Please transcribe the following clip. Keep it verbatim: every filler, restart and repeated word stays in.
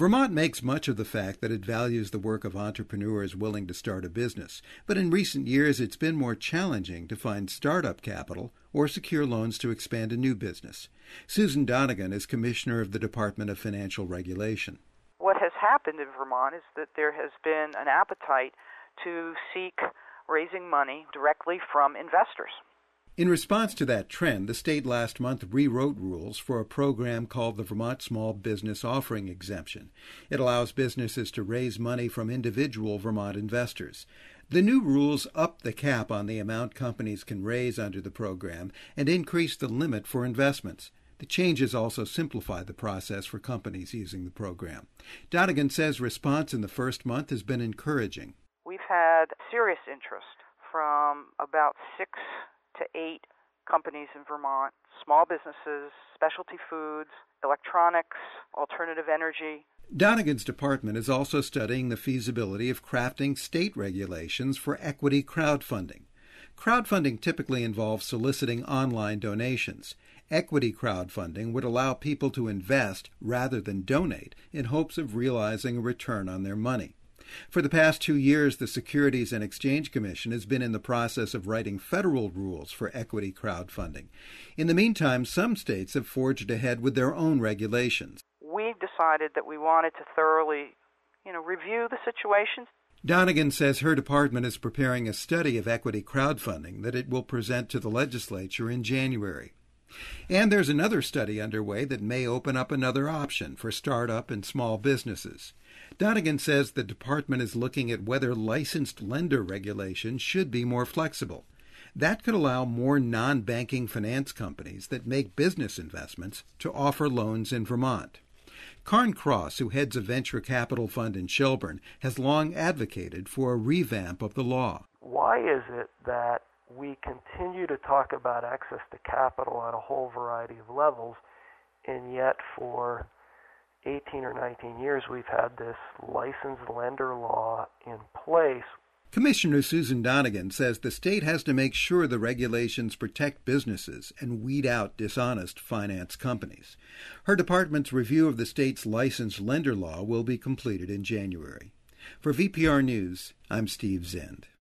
Vermont makes much of the fact that it values the work of entrepreneurs willing to start a business, but in recent years it's been more challenging to find startup capital or secure loans to expand a new business. Susan Donegan is Commissioner of the Department of Financial Regulation. What has happened in Vermont is that there has been an appetite to seek raising money directly from investors. In response to that trend, the state last month rewrote rules for a program called the Vermont Small Business Offering Exemption. It allows businesses to raise money from individual Vermont investors. The new rules up the cap on the amount companies can raise under the program and increase the limit for investments. The changes also simplify the process for companies using the program. Donegan says response in the first month has been encouraging. We've had serious interest from about six to eight companies in Vermont, small businesses, specialty foods, electronics, alternative energy. Donegan's department is also studying the feasibility of crafting state regulations for equity crowdfunding. Crowdfunding typically involves soliciting online donations. Equity crowdfunding would allow people to invest rather than donate in hopes of realizing a return on their money. For the past two years, the Securities and Exchange Commission has been in the process of writing federal rules for equity crowdfunding. In the meantime, some states have forged ahead with their own regulations. We decided that we wanted to thoroughly, you know, review the situation. Donegan says her department is preparing a study of equity crowdfunding that it will present to the legislature in January. And there's another study underway that may open up another option for startup and small businesses. Donegan says the department is looking at whether licensed lender regulations should be more flexible. That could allow more non-banking finance companies that make business investments to offer loans in Vermont. Karn Cross, who heads a venture capital fund in Shelburne, has long advocated for a revamp of the law. Why is it that we continue to talk about access to capital at a whole variety of levels, and yet for eighteen or nineteen years we've had this licensed lender law in place? Commissioner Susan Donegan says the state has to make sure the regulations protect businesses and weed out dishonest finance companies. Her department's review of the state's licensed lender law will be completed in January. For V P R News, I'm Steve Zend.